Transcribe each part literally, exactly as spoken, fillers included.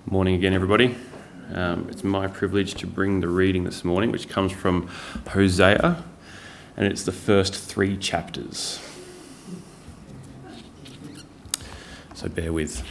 Morning again, everybody. Um, it's my privilege to bring the reading this morning, which comes from Hosea, and it's the first three chapters. So bear with.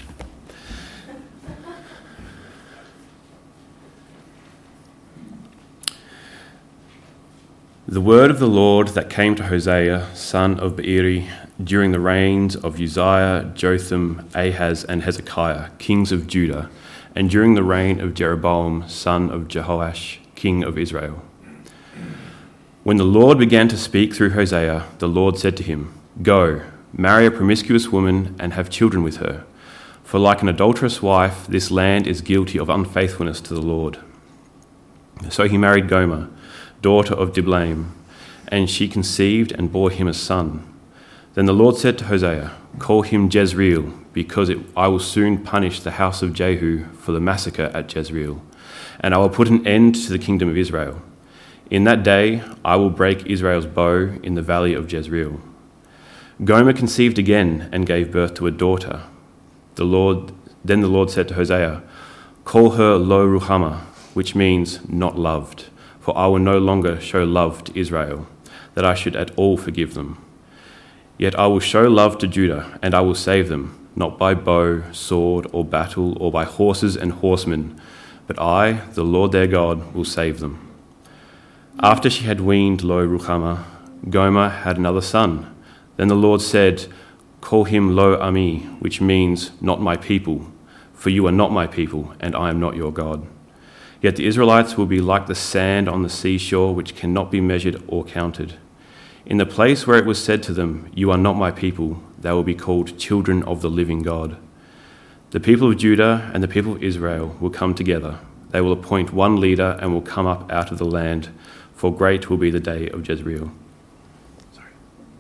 The word of the Lord that came to Hosea, son of Beeri, during the reigns of Uzziah, Jotham, Ahaz, and Hezekiah, kings of Judah, and during the reign of Jeroboam, son of Jehoash, king of Israel. When the Lord began to speak through Hosea, the Lord said to him, "Go, marry a promiscuous woman and have children with her, for like an adulterous wife, this land is guilty of unfaithfulness to the Lord." So he married Gomer, daughter of Diblaim, and she conceived and bore him a son. Then the Lord said to Hosea, "Call him Jezreel, because it, I will soon punish the house of Jehu for the massacre at Jezreel, and I will put an end to the kingdom of Israel. In that day I will break Israel's bow in the valley of Jezreel." Gomer conceived again and gave birth to a daughter. The Lord, then the Lord said to Hosea, "Call her Lo Ruhamah, which means not loved, for I will no longer show love to Israel, that I should at all forgive them. Yet I will show love to Judah, and I will save them, not by bow, sword, or battle, or by horses and horsemen, but I, the Lord their God, will save them." After she had weaned Lo Ruhamah, Gomer had another son. Then the Lord said, "Call him Lo Ami, which means not my people, for you are not my people, and I am not your God. Yet the Israelites will be like the sand on the seashore, which cannot be measured or counted. In the place where it was said to them, 'You are not my people,' they will be called children of the living God. The people of Judah and the people of Israel will come together. They will appoint one leader and will come up out of the land, for great will be the day of Jezreel." Sorry.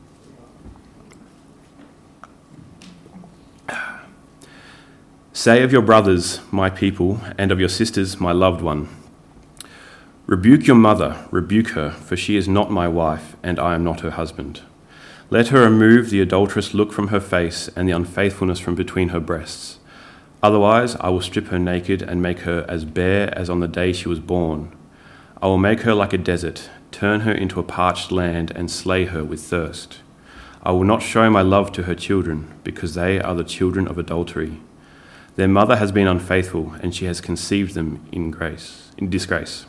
"Say of your brothers, my people, and of your sisters, my loved one, rebuke your mother, rebuke her, for she is not my wife, and I am not her husband. Let her remove the adulterous look from her face and the unfaithfulness from between her breasts. Otherwise I will strip her naked and make her as bare as on the day she was born. I will make her like a desert, turn her into a parched land, and slay her with thirst. I will not show my love to her children, because they are the children of adultery. Their mother has been unfaithful, and she has conceived them in grace, in disgrace.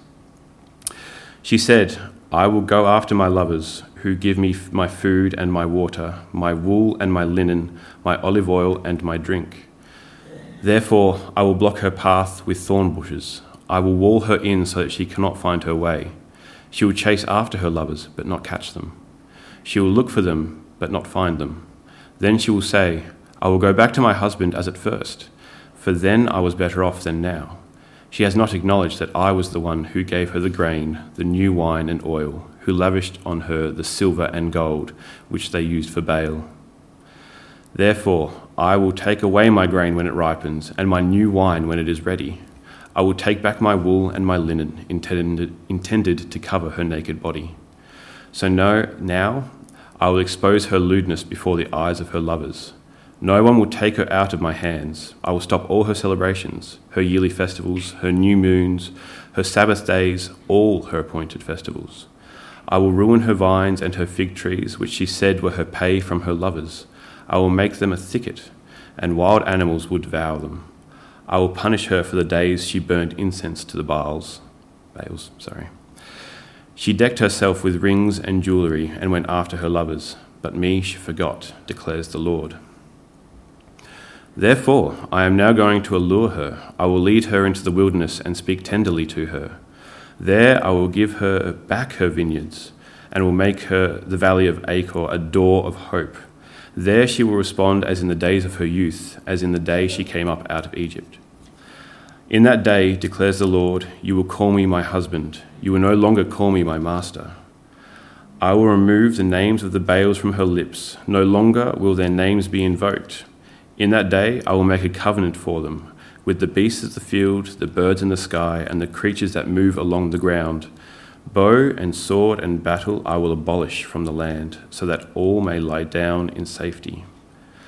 She said, 'I will go after my lovers, who give me my food and my water, my wool and my linen, my olive oil and my drink. Therefore I will block her path with thorn bushes. I will wall her in so that she cannot find her way. She will chase after her lovers, but not catch them. She will look for them, but not find them. Then she will say, I will go back to my husband as at first, for then I was better off than now. She has not acknowledged that I was the one who gave her the grain, the new wine and oil, who lavished on her the silver and gold, which they used for Baal. Therefore I will take away my grain when it ripens, and my new wine when it is ready. I will take back my wool and my linen, intended, intended to cover her naked body. So no, now I will expose her lewdness before the eyes of her lovers. No one will take her out of my hands. I will stop all her celebrations, her yearly festivals, her new moons, her Sabbath days, all her appointed festivals. I will ruin her vines and her fig trees, which she said were her pay from her lovers. I will make them a thicket, and wild animals will devour them. I will punish her for the days she burned incense to the Baals. Baals, sorry. She decked herself with rings and jewellery and went after her lovers, but me she forgot, declares the Lord. Therefore, I am now going to allure her. I will lead her into the wilderness and speak tenderly to her. There I will give her back her vineyards and will make her the valley of Achor a door of hope. There she will respond as in the days of her youth, as in the day she came up out of Egypt. In that day, declares the Lord, you will call me my husband. You will no longer call me my master. I will remove the names of the Baals from her lips. No longer will their names be invoked. In that day I will make a covenant for them, with the beasts of the field, the birds in the sky, and the creatures that move along the ground. Bow and sword and battle I will abolish from the land, so that all may lie down in safety.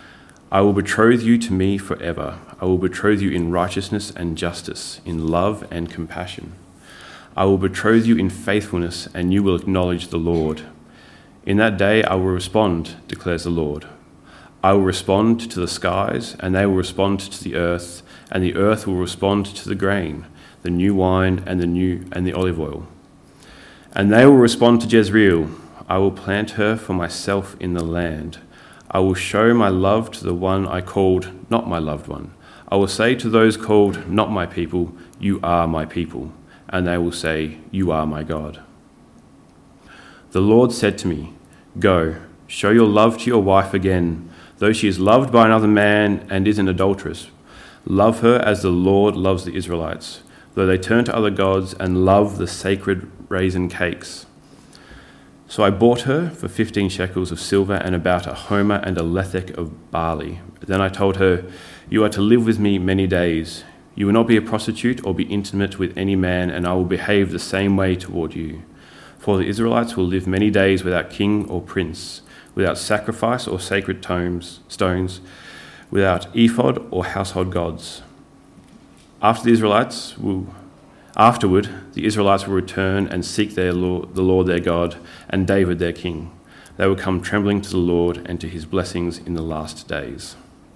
I will betroth you to me forever. I will betroth you in righteousness and justice, in love and compassion. I will betroth you in faithfulness, and you will acknowledge the Lord. In that day I will respond, declares the Lord. I will respond to the skies, and they will respond to the earth, and the earth will respond to the grain, the new wine, and the new and the olive oil. And they will respond to Jezreel. I will plant her for myself in the land. I will show my love to the one I called not my loved one. I will say to those called not my people, you are my people. And they will say, you are my God. The Lord said to me, go, show your love to your wife again, though she is loved by another man and is an adulteress. Love her as the Lord loves the Israelites, though they turn to other gods and love the sacred raisin cakes. So I bought her for fifteen shekels of silver and about a homer and a lethek of barley. Then I told her, you are to live with me many days. You will not be a prostitute or be intimate with any man, and I will behave the same way toward you. For the Israelites will live many days without king or prince, without sacrifice or sacred tomes, stones, without ephod or household gods. After the Israelites will, afterward, the Israelites will return and seek their Lord, the Lord their God and David their king. They will come trembling to the Lord and to his blessings in the last days.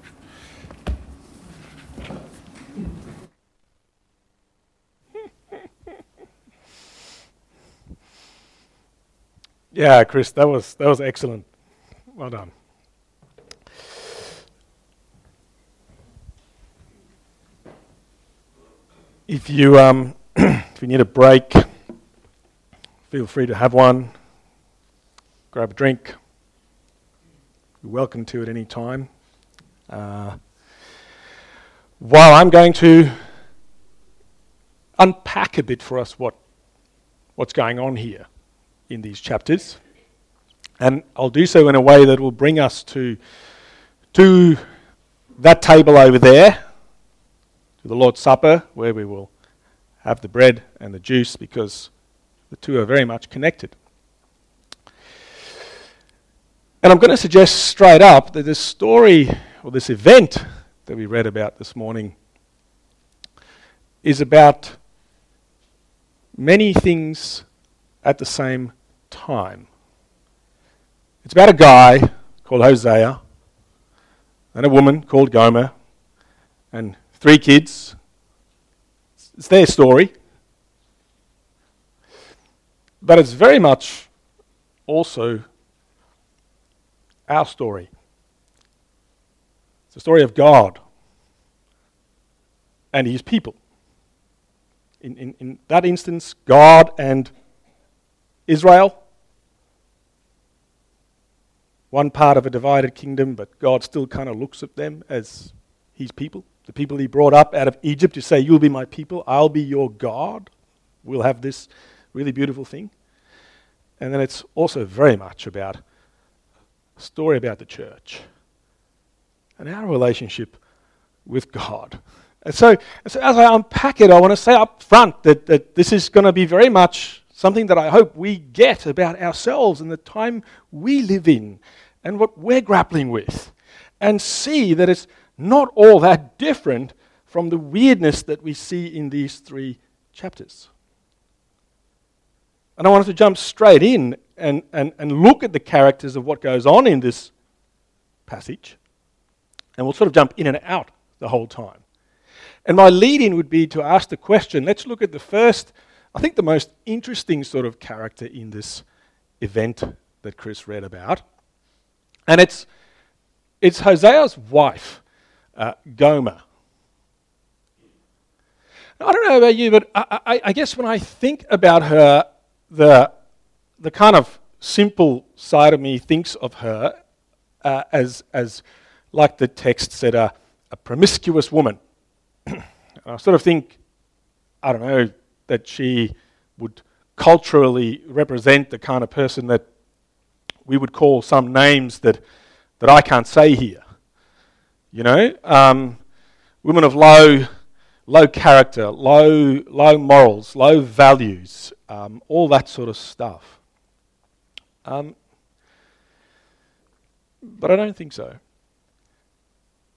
Yeah, Chris, that was that was excellent. Well done. If you um, if you need a break, feel free to have one. Grab a drink. You're welcome to at any time. Uh, while I'm going to unpack a bit for us what what's going on here in these chapters, and I'll do so in a way that will bring us to to that table over there, to the Lord's Supper, where we will have the bread and the juice, because the two are very much connected. And I'm going to suggest straight up that this story, or this event that we read about this morning, is about many things at the same time. It's about a guy called Hosea, and a woman called Gomer, and three kids. It's their story. But it's very much also our story. It's the story of God and his people. In, in, in that instance, God and Israel, one part of a divided kingdom, but God still kind of looks at them as his people. The people he brought up out of Egypt to say, you'll be my people, I'll be your God. We'll have this really beautiful thing. And then it's also very much about a story about the church and our relationship with God. And so, and so as I unpack it, I want to say up front that, that this is going to be very much something that I hope we get about ourselves and the time we live in and what we're grappling with, and see that it's not all that different from the weirdness that we see in these three chapters. And I wanted to jump straight in and, and, and look at the characters of what goes on in this passage, and we'll sort of jump in and out the whole time. And my lead-in would be to ask the question, let's look at the first, I think the most interesting sort of character in this event that Chris read about. And it's it's Hosea's wife, uh, Gomer. Now, I don't know about you, but I, I, I guess when I think about her, the the kind of simple side of me thinks of her uh, as as like the text said, a, a promiscuous woman. And I sort of think, I don't know, that she would culturally represent the kind of person that we would call some names that, that I can't say here. You know, um, women of low low character, low low morals, low values, um, all that sort of stuff. Um, but I don't think so.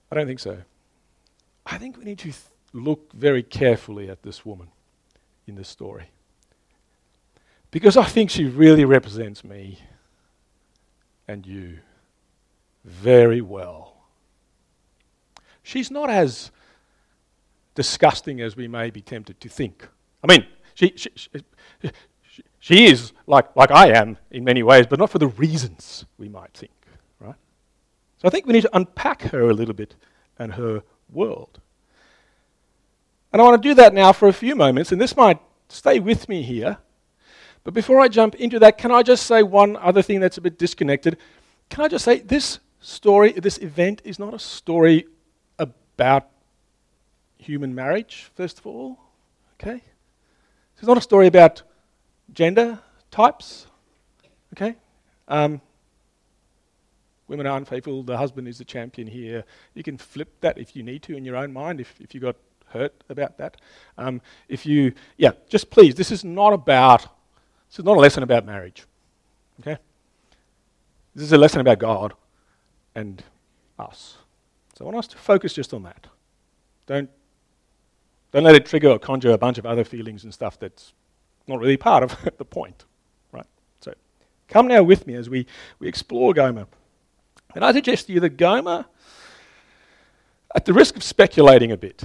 I don't think so. I think we need to th- look very carefully at this woman in this story. Because I think she really represents me and you very well. She's not as disgusting as we may be tempted to think. I mean, she she, she, she, she is like, like I am in many ways, but not for the reasons we might think, right? So I think we need to unpack her a little bit and her world. And I want to do that now for a few moments, and this might stay with me here. But before I jump into that, can I just say one other thing that's a bit disconnected? Can I just say this story, this event is not a story about human marriage, first of all, okay? It's not a story about gender types, okay? Um, women are unfaithful, the husband is the champion here. You can flip that if you need to in your own mind, if, if you got hurt about that. Um, if you, yeah, just please, this is not about, this is not a lesson about marriage, okay? This is a lesson about God and us. So I want us to focus just on that. Don't, don't let it trigger or conjure a bunch of other feelings and stuff that's not really part of the point, right? So come now with me as we, we explore Gomer. And I suggest to you that Gomer, at the risk of speculating a bit,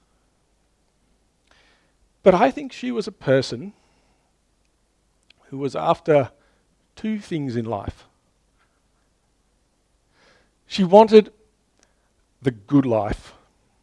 but I think she was a person who was after two things in life. She wanted the good life.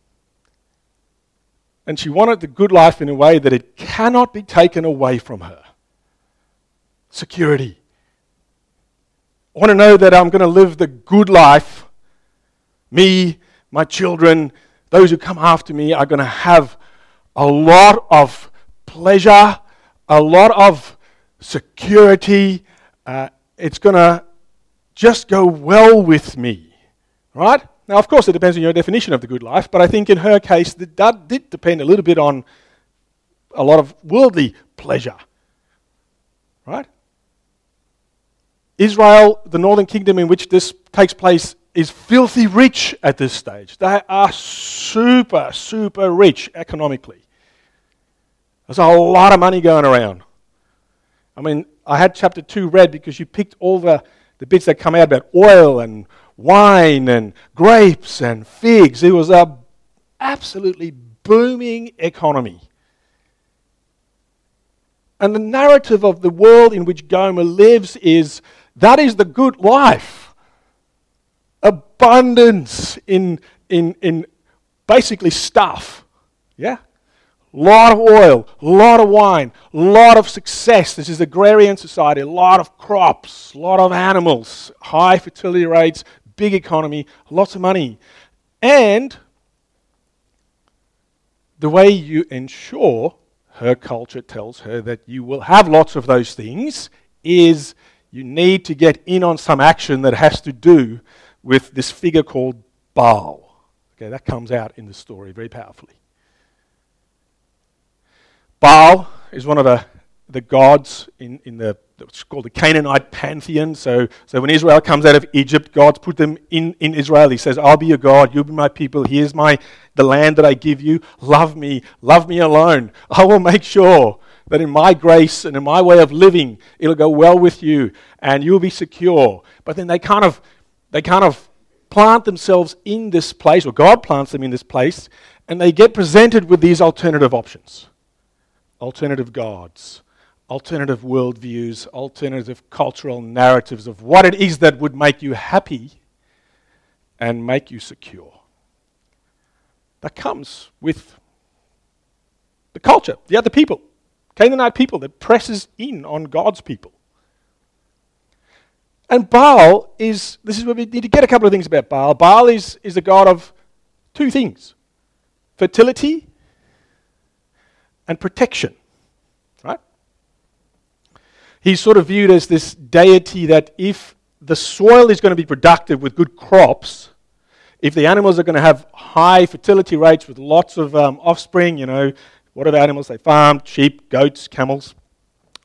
And she wanted the good life in a way that it cannot be taken away from her. Security. I want to know that I'm going to live the good life. Me, my children, those who come after me are going to have a lot of pleasure, a lot of security. Uh, it's going to just go well with me, right? Now, of course, it depends on your definition of the good life, but I think in her case, that did depend a little bit on a lot of worldly pleasure, right? Israel, the northern kingdom in which this takes place, is filthy rich at this stage. They are super, super rich economically. There's a lot of money going around. I mean, I had chapter two read because you picked all the, the bits that come out about oil and wine and grapes and figs. It was a absolutely booming economy. And the narrative of the world in which Gomer lives is, that is the good life. Abundance in, in, in basically stuff. Yeah? Lot of oil, lot of wine, lot of success. This is agrarian society, a lot of crops, a lot of animals, high fertility rates, big economy, lots of money. And the way you ensure, her culture tells her, that you will have lots of those things is you need to get in on some action that has to do with this figure called Baal. Okay, that comes out in the story very powerfully. Baal is one of the, the gods in, in the, it's called the Canaanite pantheon. So, so when Israel comes out of Egypt, God's put them in, in Israel. He says, I'll be your God, you'll be my people. Here's my the land that I give you. Love me, love me alone. I will make sure that in my grace and in my way of living, it'll go well with you and you'll be secure. But then they kind of, they kind of plant themselves in this place, or God plants them in this place, and they get presented with these alternative options. Alternative gods, alternative worldviews, alternative cultural narratives of what it is that would make you happy and make you secure. That comes with the culture, the other people, Canaanite people that presses in on God's people. And Baal is, this is where we need to get a couple of things about Baal. Baal is, is a god of two things: fertility and protection, right? He's sort of viewed as this deity that if the soil is going to be productive with good crops, if the animals are going to have high fertility rates with lots of um, offspring, you know, what are the animals they farmed? Sheep, goats, camels,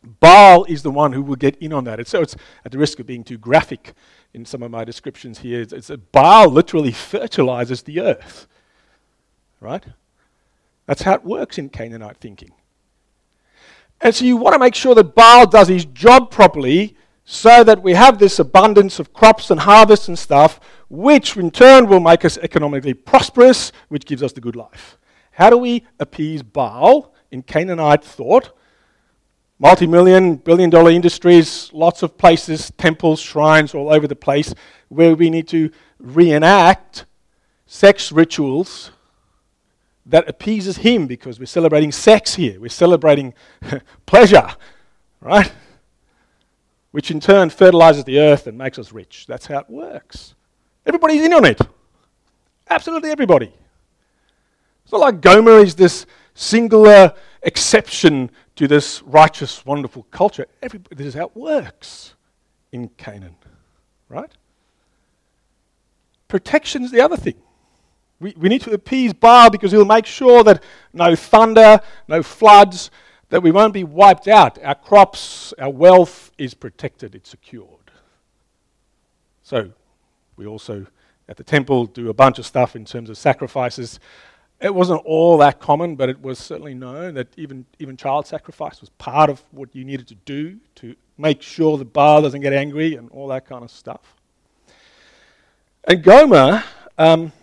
Baal is the one who will get in on that. It's, so it's at the risk of being too graphic in some of my descriptions here. It's, it's that Baal literally fertilizes the earth, right? That's how it works in Canaanite thinking. And so you want to make sure that Baal does his job properly so that we have this abundance of crops and harvests and stuff, which in turn will make us economically prosperous, which gives us the good life. How do we appease Baal in Canaanite thought? Multi-million, billion-dollar industries, lots of places, temples, shrines all over the place, where we need to reenact sex rituals that appeases him, because we're celebrating sex here. We're celebrating pleasure, right? Which in turn fertilizes the earth and makes us rich. That's how it works. Everybody's in on it. Absolutely everybody. It's not like Gomer is this singular exception to this righteous, wonderful culture. Everybody, this is how it works in Canaan, right? Protection is the other thing. We, we need to appease Baal because he'll make sure that no thunder, no floods, that we won't be wiped out. Our crops, our wealth is protected, it's secured. So we also, at the temple, do a bunch of stuff in terms of sacrifices. It wasn't all that common, but it was certainly known that even, even child sacrifice was part of what you needed to do to make sure that Baal doesn't get angry and all that kind of stuff. And Gomer, um,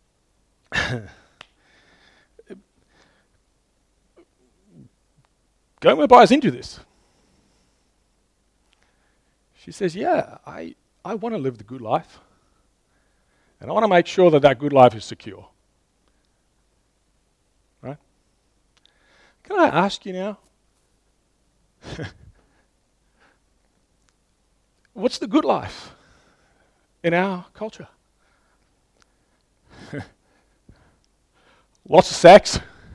Gomer buys into this. She says, yeah, I, I want to live the good life. And I want to make sure that that good life is secure. Right? Can I ask you now? What's the good life in our culture? Lots of sex,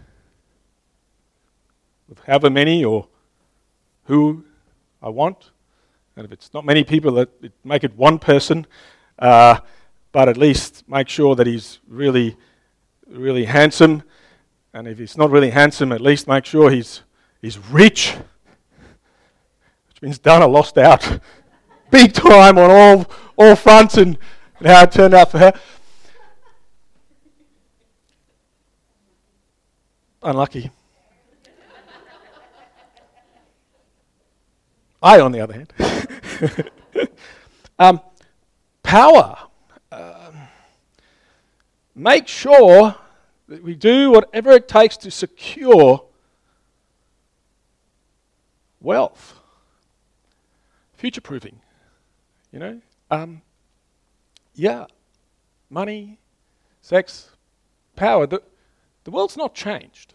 with however many or who I want. And if it's not many people, that it make it one person, uh, but at least make sure that he's really, really handsome. And if he's not really handsome, at least make sure he's he's rich, which means Dana lost out big time on all all fronts and, and how it turned out for her. Unlucky. I, on the other hand. um, power. Um, make sure that we do whatever it takes to secure wealth. Future-proofing. You know? Um, yeah. Money, sex, power. The, the world's not changed.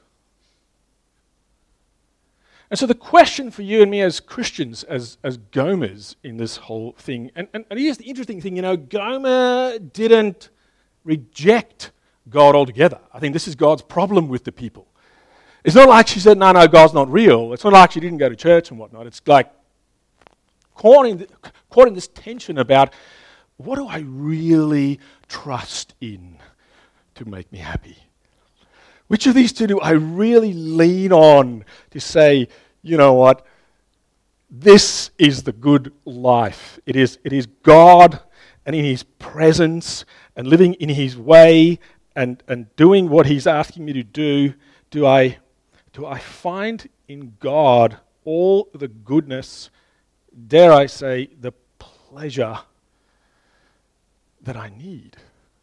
And so the question for you and me as Christians, as, as Gomers in this whole thing, and, and, and here's the interesting thing, you know, Gomer didn't reject God altogether. I think this is God's problem with the people. It's not like she said, no, no, God's not real. It's not like she didn't go to church and whatnot. It's like caught in, the, caught in this tension about, what do I really trust in to make me happy? Which of these two do I really lean on to say, you know what, this is the good life. It is, it is God and in His presence and living in His way and, and doing what He's asking me to do. Do I, do I find in God all the goodness, dare I say, the pleasure that I need?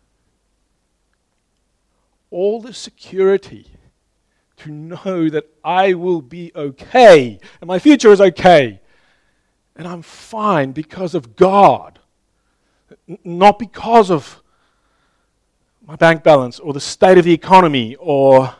All the security to know that I will be okay and my future is okay and I'm fine because of God, N- not because of my bank balance or the state of the economy or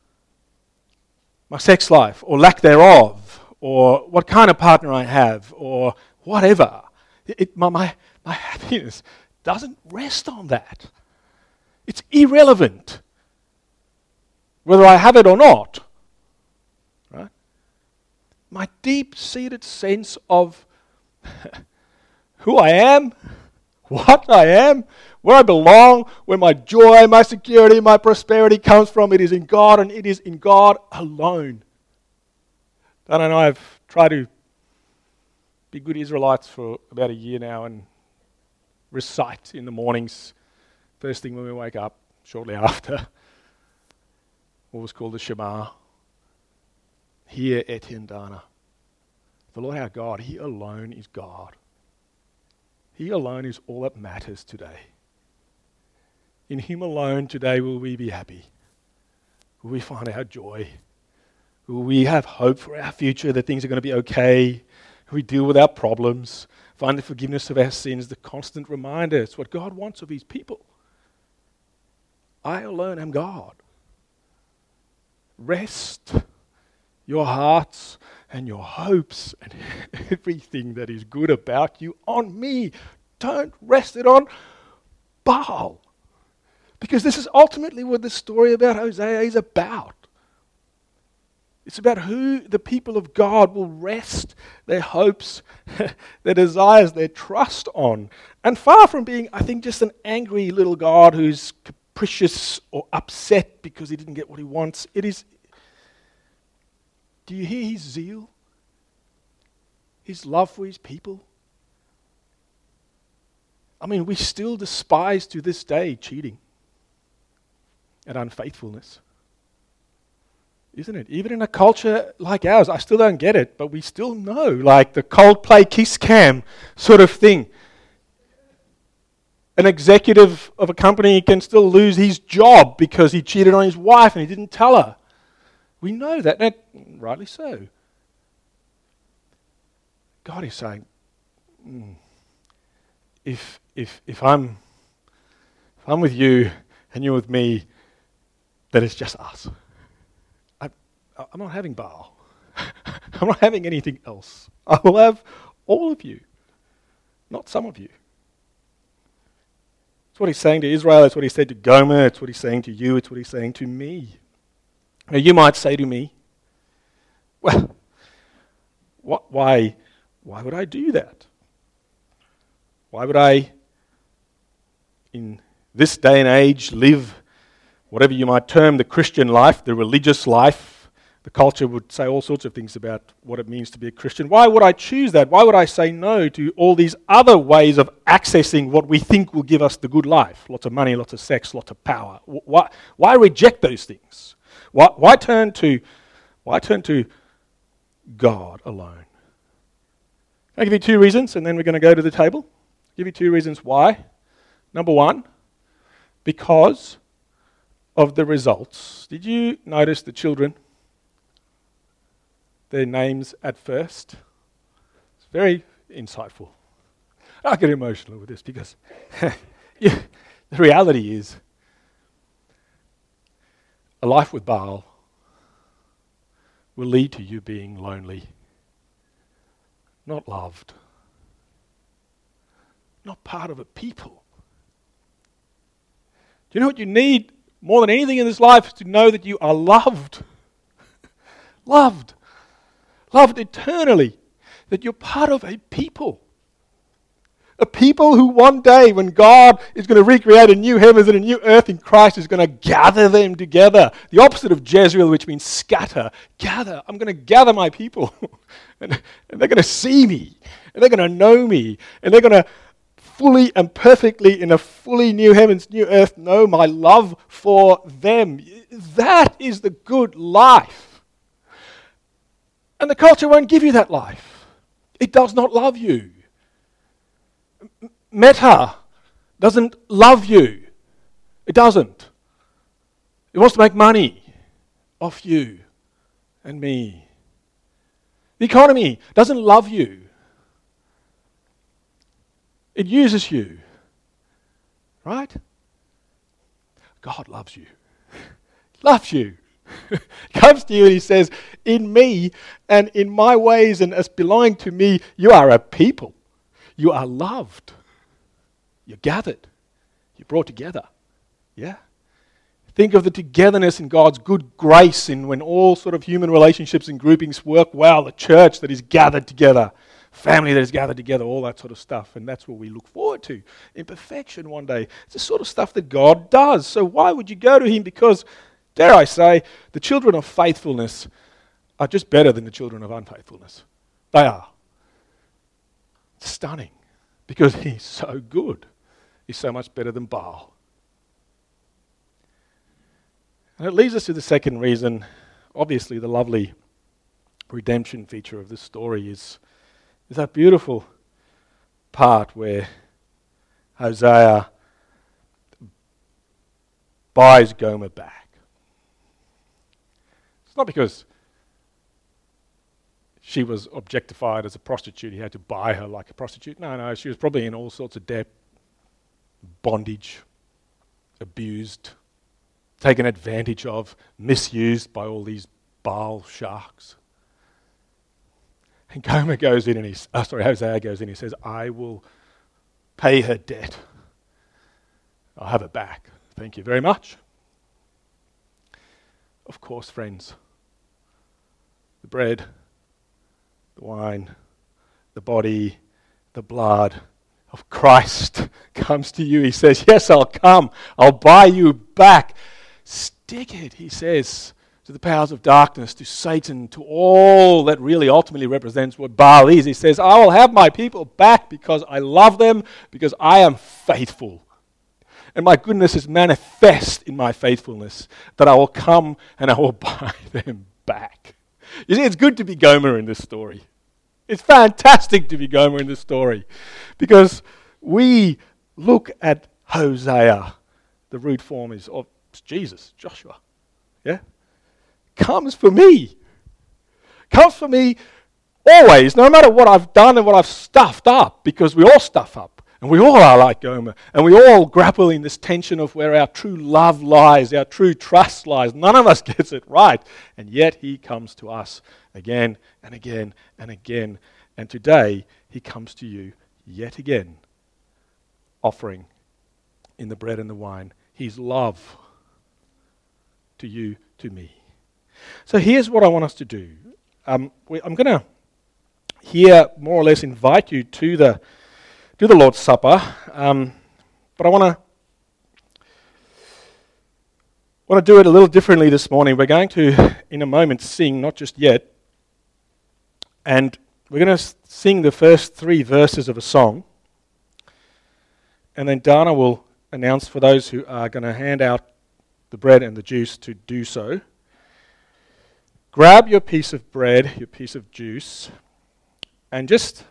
my sex life or lack thereof or what kind of partner I have or whatever. It, it, my, my, my happiness doesn't rest on that. It's irrelevant whether I have it or not, right? My deep-seated sense of who I am, what I am, where I belong, where my joy, my security, my prosperity comes from, it is in God and it is in God alone. Dan and I have tried to be good Israelites for about a year now and recite in the mornings, first thing when we wake up, shortly after, what was called the Shema. Hear Etienne Dana. The Lord our God, He alone is God. He alone is all that matters today. In Him alone today will we be happy. Will we find our joy? Will we have hope for our future, that things are going to be okay? Will we deal with our problems? Find the forgiveness of our sins, the constant reminder. It's what God wants of His people. I alone am God. Rest your hearts and your hopes and everything that is good about you on me. Don't rest it on Baal. Because this is ultimately what the story about Hosea is about. It's about who the people of God will rest their hopes, their desires, their trust on. And far from being, I think, just an angry little God who's capricious or upset because he didn't get what he wants, it is, do you hear his zeal? His love for his people? I mean, we still despise to this day cheating and unfaithfulness. Isn't it? Even in a culture like ours, I still don't get it, but we still know, like the Coldplay Kiss Cam sort of thing. An executive of a company can still lose his job because he cheated on his wife and he didn't tell her. We know that, and rightly so. God is saying, mm, if if if I'm if I'm with you and you're with me, that it's just us. I, I'm not having Baal. I'm not having anything else. I will have all of you, not some of you. It's what he's saying to Israel. It's what he said to Gomer. It's what he's saying to you. It's what he's saying to me. Now you might say to me, well, what, why, why would I do that? Why would I, in this day and age, live whatever you might term the Christian life, the religious life? The culture would say all sorts of things about what it means to be a Christian. Why would I choose that? Why would I say no to all these other ways of accessing what we think will give us the good life? Lots of money, lots of sex, lots of power. Why, why reject those things? Why, why turn to, why turn to God alone? I'll give you two reasons, and then we're going to go to the table. I'll give you two reasons why. Number one, because of the results. Did you notice the children? Their names at first. It's very insightful. I get emotional with this because yeah, the reality is a life with Baal will lead to you being lonely, not loved, not part of a people. Do you know what you need more than anything in this life is to know that you are loved? Loved. Loved eternally. That you're part of a people. A people who one day, when God is going to recreate a new heavens and a new earth in Christ, is going to gather them together. The opposite of Jezreel, which means scatter. Gather. I'm going to gather my people. and, and they're going to see me. And they're going to know me. And they're going to fully and perfectly, in a fully new heavens, new earth, know my love for them. That is the good life. And the culture won't give you that life. It does not love you. Meta doesn't love you. It doesn't. It wants to make money off you and me. The economy doesn't love you. It uses you. Right? God loves you. Loves you. Comes to you and he says, in me and in my ways and as belonging to me, you are a people. You are loved. You're gathered. You're brought together. Yeah? Think of the togetherness in God's good grace in when all sort of human relationships and groupings work well. The church that is gathered together. Family that is gathered together. All that sort of stuff. And that's what we look forward to in perfection one day. It's the sort of stuff that God does. So why would you go to him? Because, dare I say, the children of faithfulness are just better than the children of unfaithfulness. They are. stunning because he's so good. He's so much better than Baal. And it leads us to the second reason. Obviously, the lovely redemption feature of this story is, is that beautiful part where Hosea buys Gomer back. It's not because she was objectified as a prostitute, he had to buy her like a prostitute. No, no, she was probably in all sorts of debt, bondage, abused, taken advantage of, misused by all these Baal sharks. And Gomer goes in and he, oh, sorry, Hosea goes in and he says, I will pay her debt. I'll have it back. Thank you very much. Of course, friends, the bread, the wine, the body, the blood of Christ comes to you. He says, yes, I'll come. I'll buy you back. Stick it, he says, to the powers of darkness, to Satan, to all that really ultimately represents what Baal is. He says, I will have my people back because I love them, because I am faithful. And my goodness is manifest in my faithfulness, that I will come and I will buy them back. You see, it's good to be Gomer in this story. It's fantastic to be Gomer in this story, because we look at Hosea. The root form is of Jesus, Joshua. Yeah? Comes for me. Comes for me always, no matter what I've done and what I've stuffed up, because we all stuff up. And we all are like Gomer. And we all grapple in this tension of where our true love lies, our true trust lies. None of us gets it right. And yet he comes to us again and again and again. And today he comes to you yet again, offering in the bread and the wine his love to you, to me. So here's what I want us to do. Um, we, I'm going to here more or less invite you to the to the Lord's Supper, um, but I want to want to do it a little differently this morning. We're going to, in a moment, sing, not just yet, and we're going to sing the first three verses of a song, and then Dana will announce for those who are going to hand out the bread and the juice to do so. Grab your piece of bread, your piece of juice, and just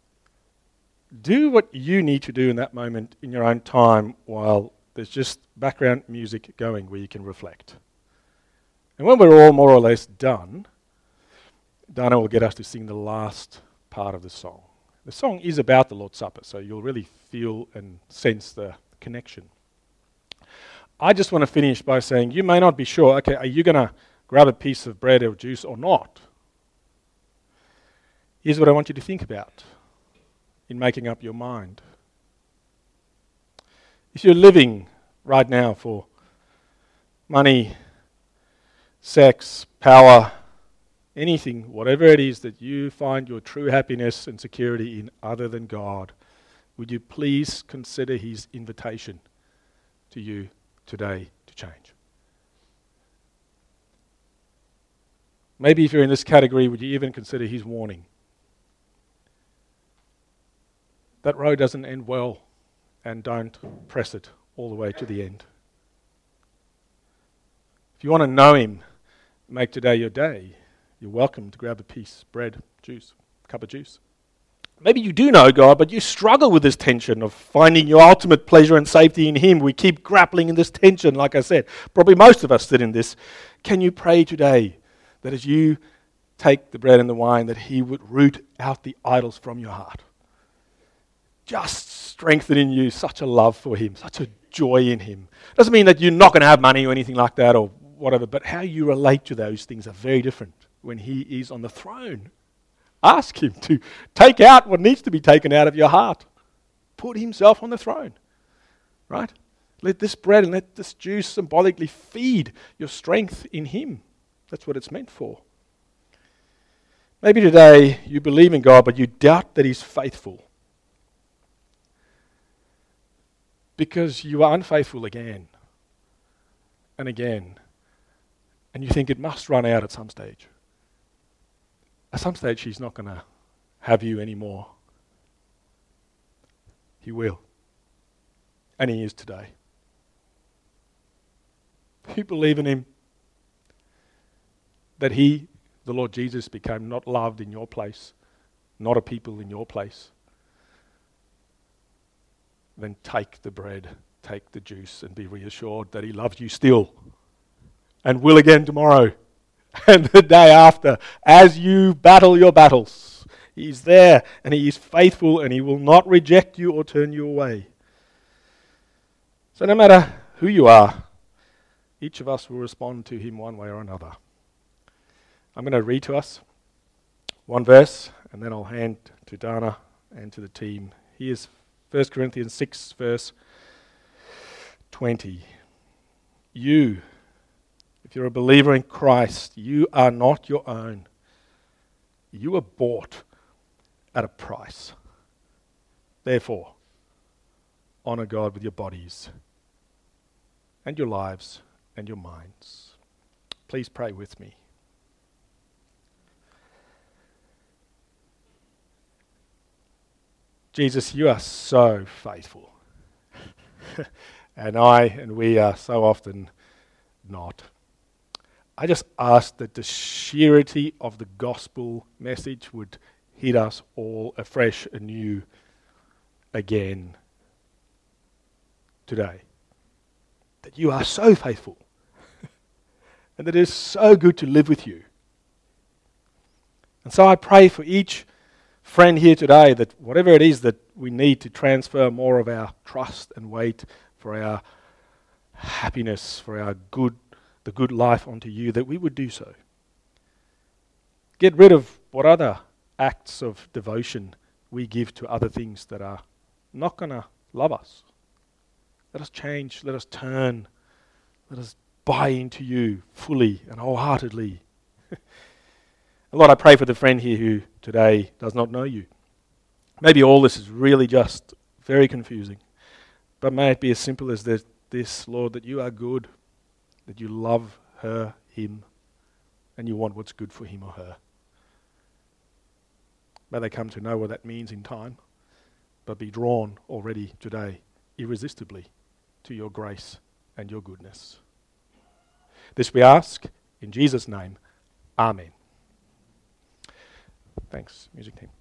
do what you need to do in that moment in your own time while there's just background music going where you can reflect. And when we're all more or less done, Dana will get us to sing the last part of the song. The song is about the Lord's Supper, so you'll really feel and sense the connection. I just want to finish by saying you may not be sure, okay, are you going to grab a piece of bread or juice or not? Here's what I want you to think about in making up your mind. If you're living right now for money, sex, power, anything, whatever it is that you find your true happiness and security in other than God, would you please consider his invitation to you today to change? Maybe if you're in this category, would you even consider his warning? That road doesn't end well, and don't press it all the way to the end. If you want to know him, make today your day. You're welcome to grab a piece, bread, juice, cup of juice. Maybe you do know God, but you struggle with this tension of finding your ultimate pleasure and safety in him. We keep grappling in this tension, like I said. Probably most of us sit in this. Can you pray today that as you take the bread and the wine, that he would root out the idols from your heart? Just strengthen in you such a love for him, such a joy in him. Doesn't mean that you're not going to have money or anything like that or whatever, but how you relate to those things are very different when he is on the throne. Ask him to take out what needs to be taken out of your heart. Put himself on the throne, right? Let this bread and let this juice symbolically feed your strength in him. That's what it's meant for. Maybe today you believe in God, but you doubt that he's faithful, because you are unfaithful again and again, and you think it must run out at some stage. At some stage, he's not going to have you anymore. He will. And he is today. You believe in him, that he, the Lord Jesus, became not loved in your place, not a people in your place, then take the bread, take the juice, and be reassured that he loves you still and will again tomorrow and the day after as you battle your battles. He's there and he is faithful and he will not reject you or turn you away. So no matter who you are, each of us will respond to him one way or another. I'm going to read to us one verse and then I'll hand to Dana and to the team. Here's First Corinthians six, verse twenty. You, if you're a believer in Christ, you are not your own. You were bought at a price. Therefore, honor God with your bodies and your lives and your minds. Please pray with me. Jesus, you are so faithful. And I and we are so often not. I just ask that the surety of the gospel message would hit us all afresh, anew, again today. That you are so faithful. And that it is so good to live with you. And so I pray for each friend here today that whatever it is that we need to transfer more of our trust and weight for our happiness, for our good, the good life onto you, that we would do so. Get rid of what other acts of devotion we give to other things that are not going to love us. Let us change, let us turn, let us buy into you fully and wholeheartedly. Lord, I pray for the friend here who today does not know you. Maybe all this is really just very confusing. But may it be as simple as this, this, Lord, that you are good, that you love her, him, and you want what's good for him or her. May they come to know what that means in time, but be drawn already today, irresistibly, to your grace and your goodness. This we ask in Jesus' name. Amen. Thanks, music team.